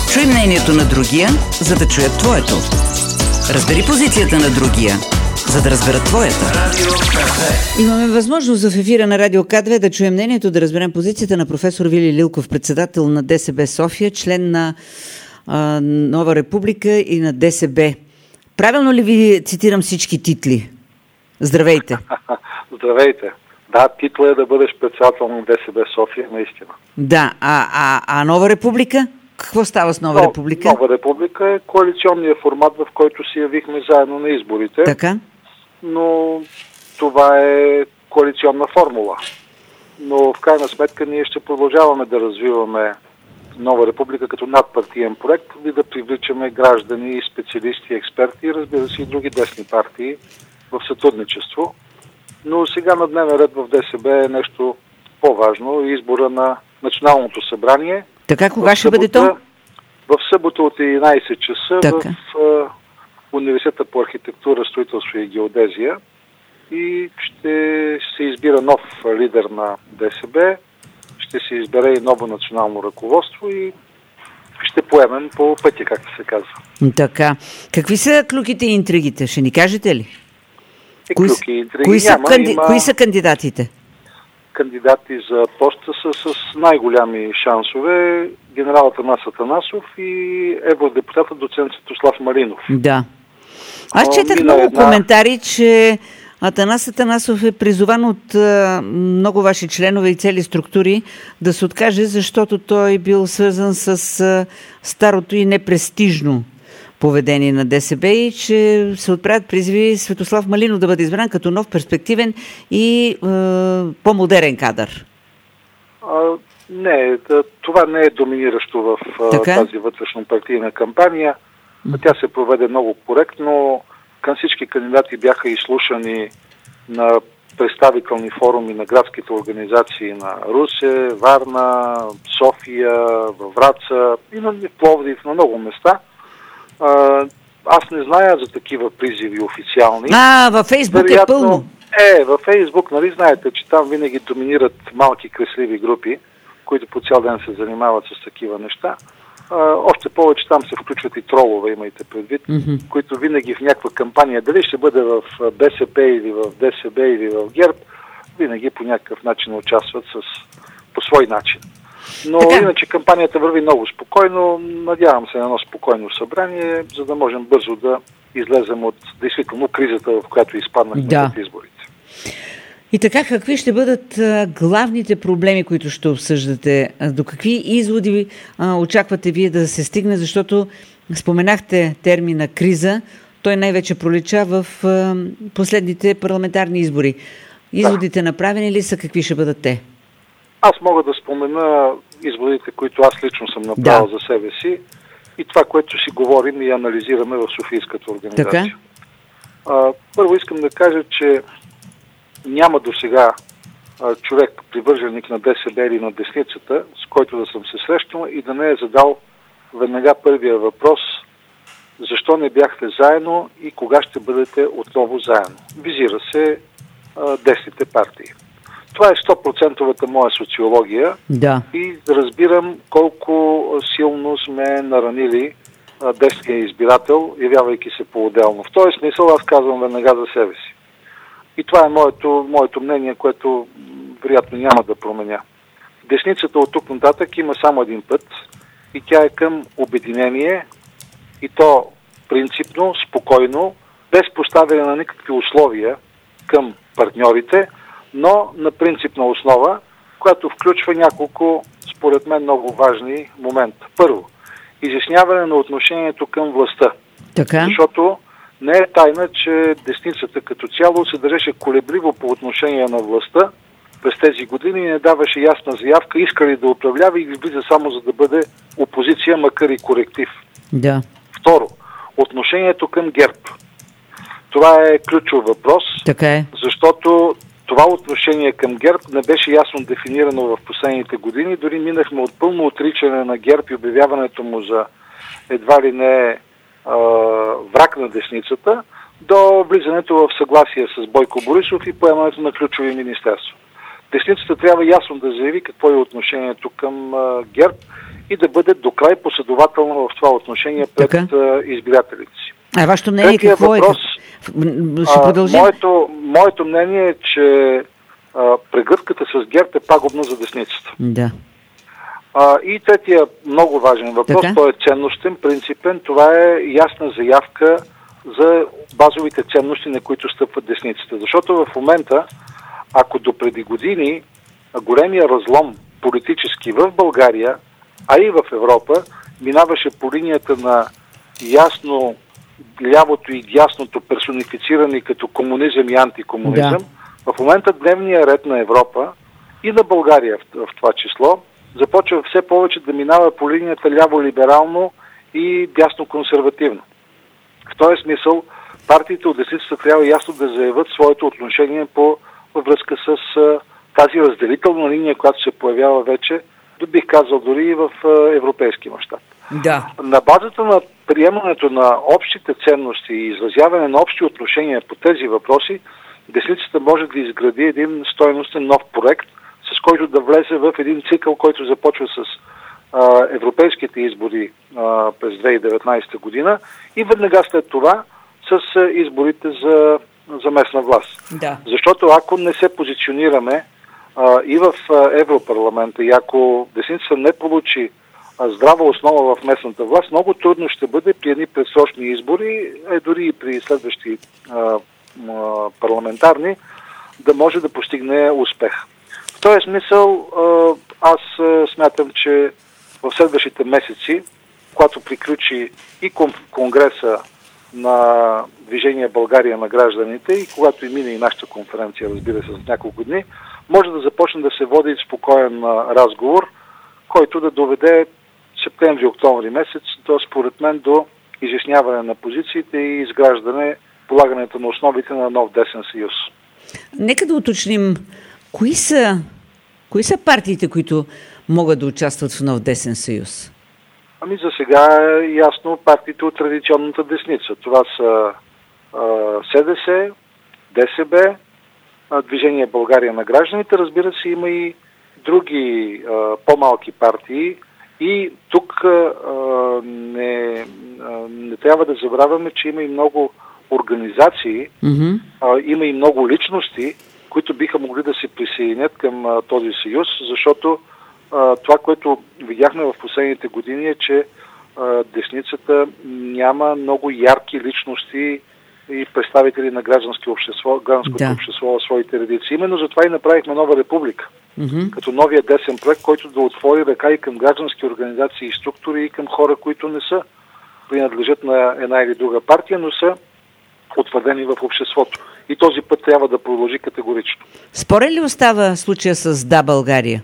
Чуй мнението на другия, за да чуят твоето. Разбери позицията на другия, за да разберат твоята. Имаме възможност в ефира на Радио К2 да чуем мнението, да разберем позицията на професор Вили Лилков, председател на ДСБ София, член на Нова Република и на ДСБ. Правилно ли ви цитирам всички титли? Здравейте! Здравейте! Да, титла е да бъдеш председател на ДСБ София, наистина. Да, а Нова Република? Какво става с Нова Република? Нова Република е коалиционният формат, в който се явихме заедно на изборите. Така? Но това е коалиционна формула. Но в крайна сметка ние ще продължаваме да развиваме Нова Република като надпартиен проект и да привличаме граждани, специалисти, експерти и разбира се и други десни партии в сътрудничество. Но сега на дневен ред в ДСБ е нещо по-важно. Избора на Националното събрание. Така, кога ще бъде то? В събота от 11 часа така. В Университета по архитектура, строителство и геодезия. И ще се избира нов лидер на ДСБ, ще се избере и ново национално ръководство и ще поемем по пътя, както се казва. Така. Какви са клюките и интригите? Ще ни кажете ли? Кои са кандидатите? Кандидати за поста са с най-голями шансове генерал Атанас Атанасов и евродепутата доцент Светослав Малинов. Да. Аз четах много коментари, че Атанас Атанасов е призован от много ваши членове и цели структури да се откаже, защото той бил свързан с старото и непрестижно поведение на ДСБ и че се отправят призиви Светослав Малинов да бъде избран като нов, перспективен и по-модерен кадър. Не, това не е доминиращо в тази вътрешно-партийна кампания. Тя се проведе много коректно. Към всички кандидати бяха изслушани на представителни форуми на градските организации на Русе, Варна, София, във Враца и на Пловдив, на много места. Аз не зная за такива призиви официални. Във Фейсбук е пълно. Във Фейсбук, нали знаете, че там винаги доминират малки кресливи групи, които по цял ден се занимават с такива неща. Още повече там се включват и тролове, имайте предвид, които винаги в някаква кампания, дали ще бъде в БСП или в ДСБ или в ГЕРБ, винаги по някакъв начин участват по свой начин. Но иначе кампанията върви много спокойно. Надявам се на едно спокойно събрание, за да можем бързо да излезем от действително кризата, в която изпаднахме след изборите. И така, какви ще бъдат главните проблеми, които ще обсъждате? До какви изводи очаквате вие да се стигне? Защото споменахте термина криза. Той най-вече пролича в последните парламентарни избори. Изводите направени ли са? Какви ще бъдат те? Аз мога да спомена изводите, които аз лично съм направил за себе си и това, което си говорим и анализираме в Софийската организация. Първо искам да кажа, че няма досега човек, привърженик на ДСБ или на десницата, с който да съм се срещнал и да не е задал веднага първия въпрос: защо не бяхте заедно и кога ще бъдете отново заедно? Визира се десните партии. Това е 100% моя социология и разбирам колко силно сме наранили десния избирател, явявайки се по-отделно. В този смисъл аз казвам веднага за себе си. И това е моето мнение, което вероятно няма да променя. Десницата от тук нататък има само един път и тя е към обединение и то принципно, спокойно, без поставяне на никакви условия към партньорите, но на принципна основа, която включва няколко, според мен, много важни момента. Първо, изясняване на отношението към властта. Защото не е тайна, че десницата като цяло се държеше колебливо по отношение на властта през тези години и не даваше ясна заявка, иска ли да управлява или влиза само за да бъде опозиция, макар и коректив. Второ, отношението към ГЕРБ. Това е ключов въпрос, защото това отношение към ГЕРБ не беше ясно дефинирано в последните години. Дори минахме от пълно отричане на ГЕРБ и обявяването му за едва ли не враг на десницата, до влизането в съгласие с Бойко Борисов и поемането на ключови министерства. Десницата трябва ясно да заяви какво е отношението към ГЕРБ и да бъде докрай последователно в това отношение пред избирателите си. Вашето мнение какво въпрос, Ще продължим? Моето мнение е, че прегръдката с ГЕРБ е пагубна за десницата. Да. И третия много важен въпрос, той е ценностен, принципен. Това е ясна заявка за базовите ценности, на които стъпват десницата. Защото в момента, ако допреди години големия разлом политически в България, а и в Европа, минаваше по линията на ясно лявото и дясното персонифицирани като комунизъм и антикомунизъм, в момента дневния ред на Европа и на България в това число започва все повече да минава по линията ляво-либерално и дясно-консервативно. В този смисъл партиите от десницата трябва ясно да заявят своето отношение във връзка с тази разделителна линия, която се появява вече, бих казал дори и в европейски мащаб. Да. На базата на приемането на общите ценности и изразяване на общи отношения по тези въпроси, десницата може да изгради един стойностен нов проект, с който да влезе в един цикъл, който започва с европейските избори през 2019 година и веднага след това с изборите за местна власт. Да. Защото ако не се позиционираме и в Европарламента и ако десницата не получи здрава основа в местната власт, много трудно ще бъде при едни предсрочни избори, дори и при следващи парламентарни, да може да постигне успех. В този смисъл аз смятам, че в следващите месеци, когато приключи и конгреса на Движение България на гражданите и когато и мине и нашата конференция, разбира се, за няколко дни, може да започне да се води спокоен разговор, който да доведе септември-октомври месец, според мен, до изясняване на позициите и изграждане, полагането на основите на нов десен съюз. Нека да уточним, кои са партиите, които могат да участват в нов десен съюз? За сега е ясно партиите от традиционната десница. Това са СДС, ДСБ, Движение България на гражданите. Разбира се, има и други по-малки партии. И тук не трябва да забравяме, че има и много организации, има и много личности, които биха могли да се присъединят към този съюз, защото това, което видяхме в последните години е, че десницата няма много ярки личности и представители на гражданското общество в своите редици. Именно затова и направихме нова република. Като новия десен проект, който да отвори ръка и към граждански организации и структури и към хора, които не са принадлежат на една или друга партия, но са утвърдени в обществото. И този път трябва да продължи категорично. Спорен ли остава случая с Да, България?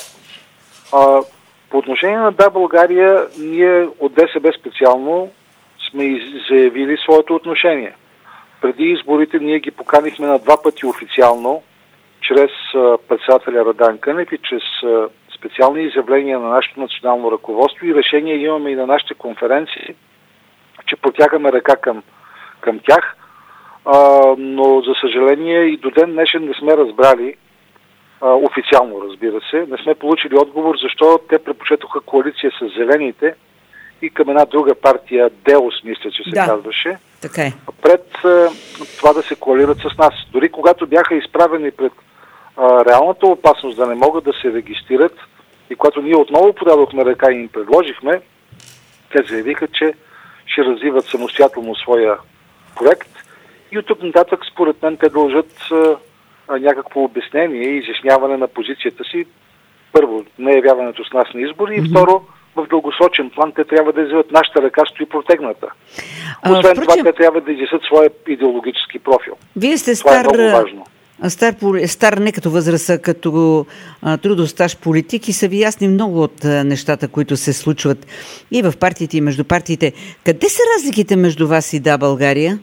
По отношение на Да, България, ние от ДСБ специално сме заявили своето отношение. Преди изборите ние ги поканихме на 2 пъти официално, чрез председателя Радан Кънев и чрез специални изявления на нашето национално ръководство и решения имаме и на нашите конференции, че протягаме ръка към тях, но за съжаление и до ден днешен не сме разбрали, официално разбира се, не сме получили отговор защо те предпочетоха коалиция с зелените и към една друга партия, ДЕОС, мисля, че се казваше, така е, пред това да се коалират с нас. Дори когато бяха изправени пред реалната опасност да не могат да се регистрират и когато ние отново подадохме ръка и им предложихме, те заявиха, че ще развиват самостоятелно своя проект и от тук нататък, според мен, те дължат някакво обяснение и изясняване на позицията си. Първо, не явяването с нас на избори и второ, в дългосрочен план те трябва да изявят нашата ръка стои протегната. Освен това, те трябва да изяснят своя идеологически профил. Вие сте това е много важно. Стар не като възраст, а като трудов стаж политик и са ви ясни много от нещата, които се случват и в партиите, и между партиите. Къде са разликите между вас и Да, България?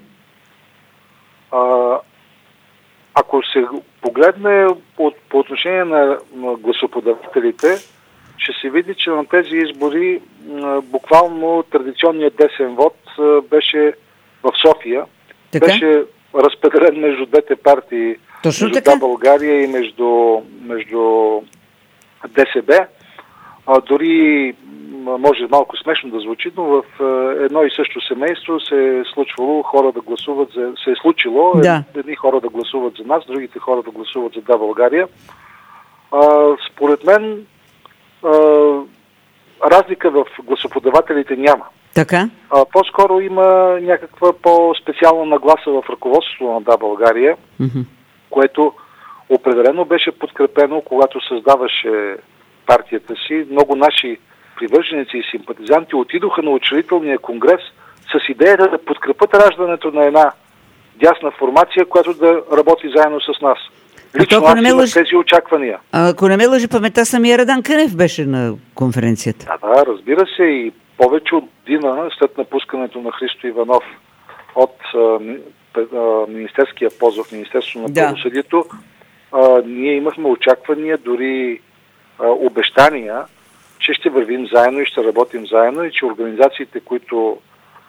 Ако се погледне по отношение на гласоподавателите, ще се види, че на тези избори буквално традиционният десен вод беше в София. Така? Беше разпределен между двете партии, точно между така? Да, България и между ДСБ. Дори може малко смешно да звучи, но в едно и също семейство се е случвало се е случило едни хора да гласуват за нас, другите хора да гласуват за Да, България. Според мен разлика в гласоподавателите няма. Така? По-скоро има някаква по-специална нагласа в ръководството на Да, България, което определено беше подкрепено, когато създаваше партията си. Много наши привърженици и симпатизанти отидоха на учредителния конгрес с идеята да подкрепят раждането на една дясна формация, която да работи заедно с нас. Лично аз имах тези очаквания. Ако не ме лъжи паметта, самия Радан Кънев беше на конференцията. Да, разбира се, и повече от година след напускането на Христо Иванов от министерския пост в Министерството на правосъдието, ние имахме очаквания, дори обещания, че ще вървим заедно и ще работим заедно и че организациите, които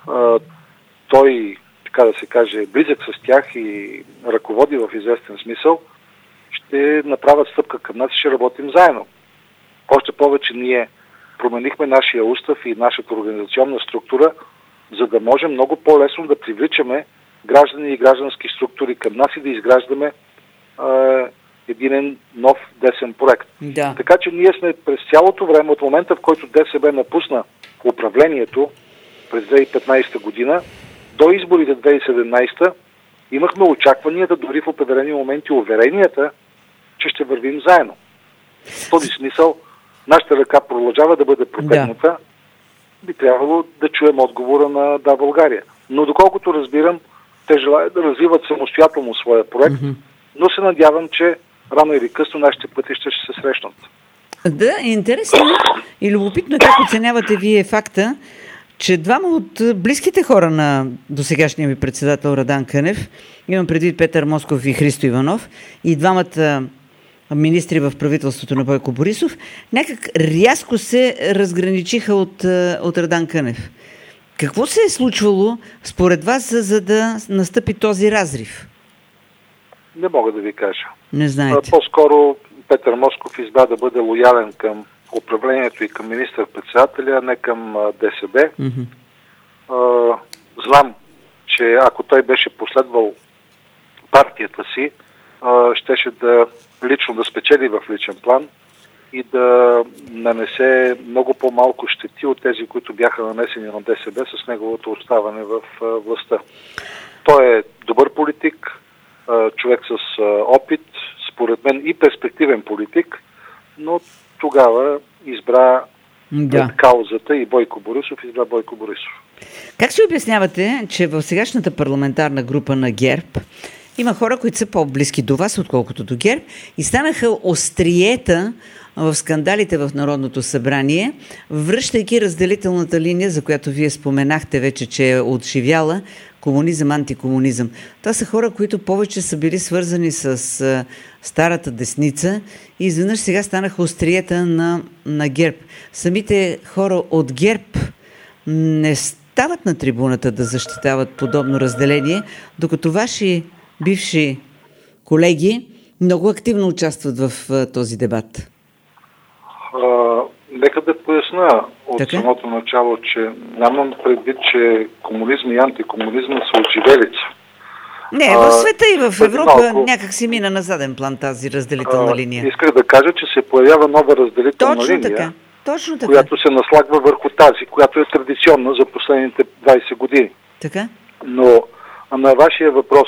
той, така да се каже, близък с тях и ръководи в известен смисъл, ще направят стъпка към нас и ще работим заедно. Още повече ние променихме нашия устав и нашата организационна структура, за да можем много по-лесно да привличаме граждани и граждански структури към нас и да изграждаме един нов десен проект. Да. Така че ние сме през цялото време, от момента в който ДСБ напусна управлението през 2015 година, до изборите 2017, имахме очакванията, дори в определени моменти уверенията, че ще вървим заедно. В този смисъл, нашата ръка продължава да бъде протегната. Би трябвало да чуем отговора на Да, България. Но доколкото разбирам, те желаят да развиват самостоятелно своя проект, но се надявам, че рано или късно нашите пътища ще се срещнат. Да, интересно и любопитно как оценявате вие факта, че двама от близките хора на досегашния ви председател Радан Кънев, имам предвид Петър Москов и Христо Иванов, и двамата министри в правителството на Бойко Борисов, някак рязко се разграничиха от Радан Кънев. Какво се е случвало според вас, за да настъпи този разрив? Не мога да ви кажа. Не знаете. По-скоро Петър Москов избра да бъде лоялен към управлението и към министър-председателя, а не към ДСБ. Знам, че ако той беше последвал партията си, щеше да лично да спечели в личен план и да нанесе много по-малко щети от тези, които бяха нанесени на ДСБ с неговото оставане в властта. Той е добър политик, човек с опит, според мен и перспективен политик, но тогава избра каузата и Бойко Борисов избра Бойко Борисов. Как се обяснявате, че в сегашната парламентарна група на ГЕРБ има хора, които са по-близки до вас, отколкото до ГЕРБ, и станаха остриета в скандалите в Народното събрание, връщайки разделителната линия, за която вие споменахте вече, че е отживяла, комунизъм, антикомунизъм. Това са хора, които повече са били свързани с старата десница и изведнъж сега станаха остриета на ГЕРБ. Самите хора от ГЕРБ не стават на трибуната да защитават подобно разделение, докато ваши бивши колеги много активно участват в този дебат. Нека да поясна от самото начало, че нямам предвид, че комунизм и антикомунизма са отживелица. Не, в света и в Европа някак си мина на заден план тази разделителна линия. Исках да кажа, че се появява нова разделителна линия, точно така. която се наслагва върху тази, която е традиционна за последните 20 години. Така? Но на вашия въпрос,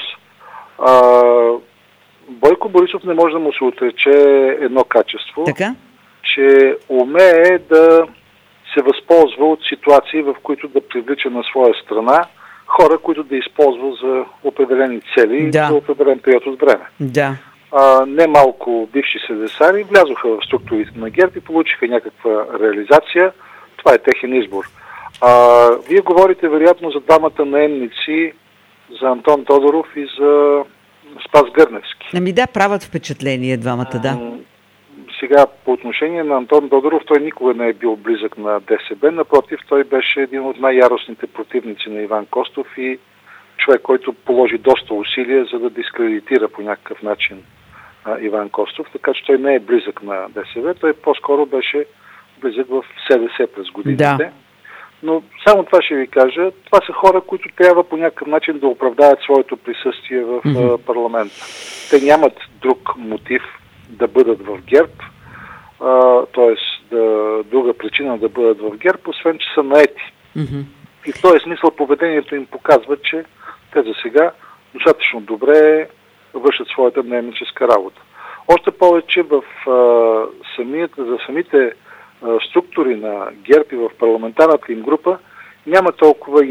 Бойко Борисов не може да му се отрече едно качество, че умее да се възползва от ситуации, в които да привлича на своя страна хора, които да използва за определени цели за определен период от време. Немалко бивши седесари влязоха в структурите на ГЕРБ и получиха някаква реализация. Това е техен избор. Вие говорите вероятно за двамата наемници, за Антон Тодоров и за Спас Гърневски. Правят впечатление двамата, Сега, по отношение на Антон Тодоров, той никога не е бил близък на ДСБ. Напротив, той беше един от най-яростните противници на Иван Костов и човек, който положи доста усилия, за да дискредитира по някакъв начин Иван Костов. Така че той не е близък на ДСБ. Той по-скоро беше влизат в СДС през годините. Да. Но само това ще ви кажа. Това са хора, които трябва по някакъв начин да оправдаят своето присъствие в парламента. Те нямат друг мотив да бъдат в ГЕРБ, т.е. друга причина да бъдат в ГЕРБ, освен че са наети. И в този смисъл поведението им показва, че те за сега достатъчно добре вършат своята наемническа работа. Още повече за самите структури на ГЕРБ и в парламентарната им група няма толкова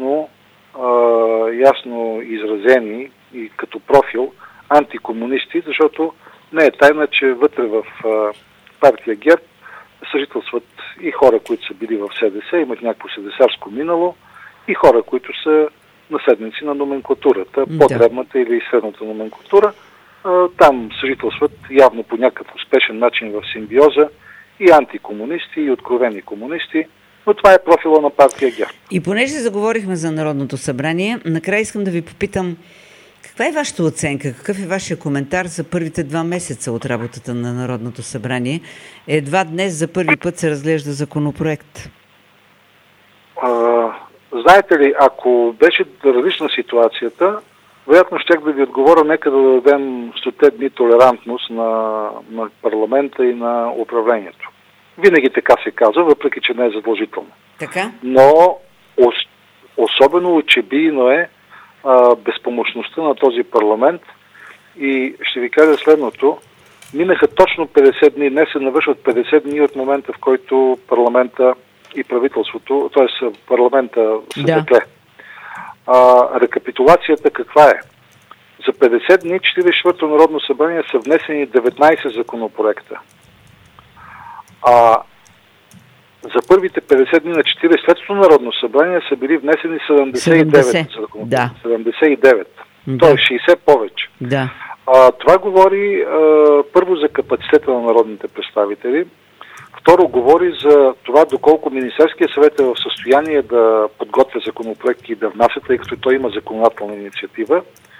ясно изразени и като профил антикомунисти, защото не е тайна, че вътре в партия ГЕРБ съжителстват и хора, които са били в СДС, имат някакво седесарско минало, и хора, които са наследници на номенклатурата, по-дребната или средната номенклатура. Там съжителстват явно по някакъв успешен начин в симбиоза и антикомунисти, и откровени комунисти, но това е профила на партия ГЕРБ. И понеже заговорихме за Народното събрание, накрая искам да ви попитам, каква е вашата оценка, какъв е вашия коментар за първите 2 месеца от работата на Народното събрание? Едва днес за първи път се разглежда законопроект. Знаете ли, ако беше различна ситуацията, вероятно щях да ви отговоря, нека да дадем 100 дни толерантност на парламента и на управлението. Винаги така се казва, въпреки че не е задължително. Така? Но особено очебийно е безпомощността на този парламент и ще ви кажа следното. Минаха точно 50 дни, днес се навършват 50 дни от момента, в който парламента и правителството, т.е. парламента се текле. Рекапитулацията каква е? За 50 дни 44-то Народно събрание са внесени 19 законопроекта. За първите 50 дни на 43-то Народно събрание са били внесени 79 законопроекта. Да. 79. Т.е. 60 повече. Да. Това говори първо за капацитета на народните представители. Второ, говори за това доколко Министерския съвет е в състояние да подготвя законопроекти и да внася, тъй като той има законодателна инициатива.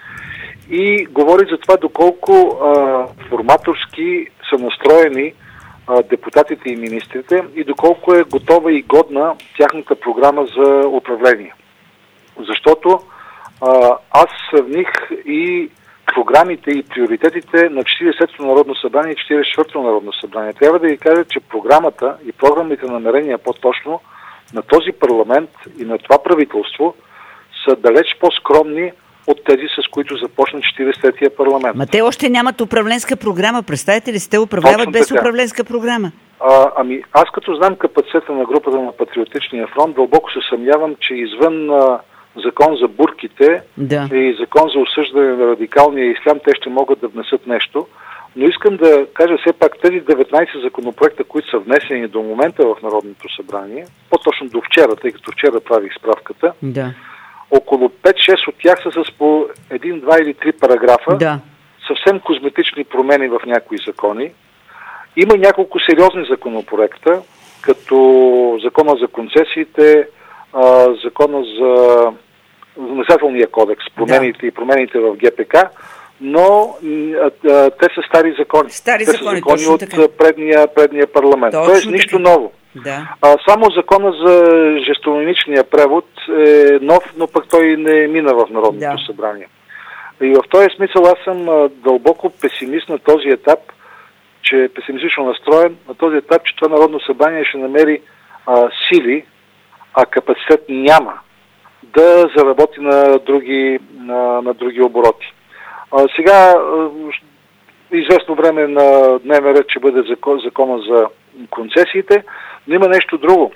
И говори за това доколко форматорски са настроени депутатите и министрите и доколко е готова и годна тяхната програма за управление. Защото аз сравних и програмите и приоритетите на 40-то Народно събрание и 44-то Народно събрание. Трябва да ви кажа, че програмата и програмните намерения по-точно на този парламент и на това правителство са далеч по-скромни от тези, с които започна 43-тия парламент. Ма те още нямат управленска програма. Представете ли, те управляват без управленска програма? Аз като знам капацитета на групата на Патриотичния фронт, дълбоко се съмнявам, че извън закон за бурките и закон за осъждане на радикалния ислям, те ще могат да внесат нещо. Но искам да кажа все пак тези 19 законопроекта, които са внесени до момента в Народното събрание, по-точно до вчера, тъй като вчера правих справката, около 5-6 от тях са с по 1, 2 или 3 параграфа, съвсем козметични промени в някои закони. Има няколко сериозни законопроекта, като закона за концесиите, закона за наказателния кодекс, промените и промените в ГПК, но те са стари закони. Те са закони от предния парламент. Тоест нищо ново. Само закона за жестомимичния превод е нов, но пък той не мина в Народното събрание. И в този смисъл аз съм дълбоко песимист на този етап, че песимистично настроен на този етап, че това Народно събрание ще намери сили, а капацитет няма да заработи на други обороти. Сега известно време на дневен ред ще бъде закона за концесиите, но има нещо друго.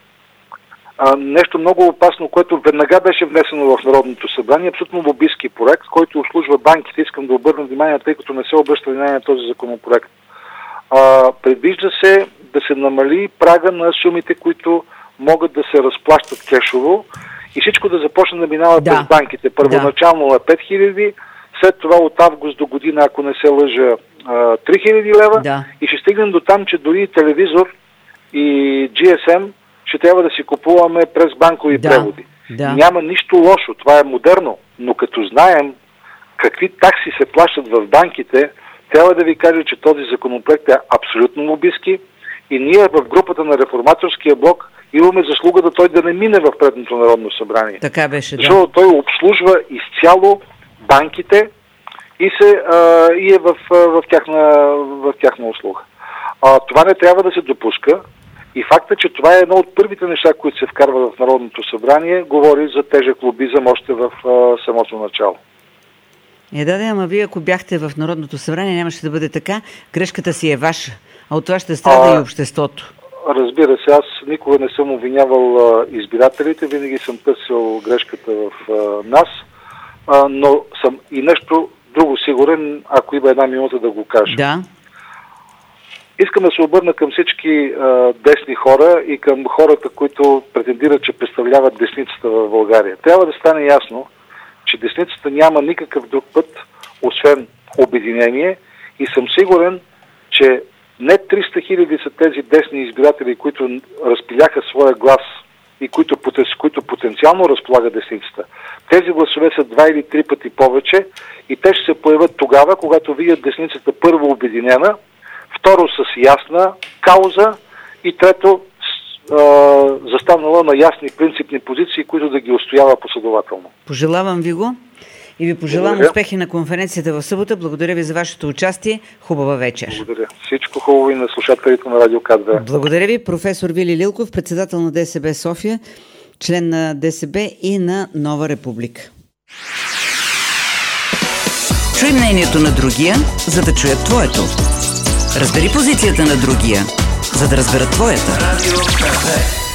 Нещо много опасно, което веднага беше внесено в Народното събрание, абсолютно лобистки проект, който обслужва банките. Искам да обърна внимание, тъй като не се обръща внимание на този законопроект. Предвижда се да се намали прага на сумите, които могат да се разплащат кешово и всичко да започне да минава през банките. Първоначално на 5000, след това от август до година, ако не се лъжа, 3000 лева и ще стигнем до там, че дори телевизор и GSM ще трябва да си купуваме през банкови преводи. Няма нищо лошо, това е модерно, но като знаем какви такси се плащат в банките, трябва да ви кажа, че този законопроект е абсолютно лобистки И ние в групата на Реформаторския блок имаме заслугата той да не мине в предното Народно събрание. Така беше, да. Защото той обслужва изцяло банките и е в тяхна услуга. Това не трябва да се допуска и факта, че това е едно от първите неща, които се вкарват в Народното събрание, говори за тежък лобизъм още в самото начало. Ама вие ако бяхте в Народното събрание, нямаше да бъде така. Грешката си е ваша, а от това ще страда и обществото. Разбира се, аз никога не съм обвинявал избирателите, винаги съм търсил грешката в нас, но съм и нещо друго сигурен, ако има една минута да го кажа. Да. Искам да се обърна към всички десни хора и към хората, които претендират, че представляват десницата в България. Трябва да стане ясно, че десницата няма никакъв друг път, освен обединение, и съм сигурен, че не 300 000 са тези десни избиратели, които разпиляха своя глас и които потенциално разполага десницата. Тези гласове са 2 или 3 пъти повече и те ще се появят тогава, когато видят десницата първо обединена, второ с ясна кауза и трето застанала на ясни принципни позиции, които да ги устоява последователно. Пожелавам ви го и ви пожелавам успехи на конференцията в събота. Благодаря ви за вашето участие. Хубава вечер. Благодаря. Всичко хубаво и на слушателите на Радио КАТ-2. Благодаря ви, професор Вили Лилков, председател на ДСБ София, член на ДСБ и на Нова Република. Чуй мнението на другия, за да чуят твоето. Разбери позицията на другия, за да разберат твоята.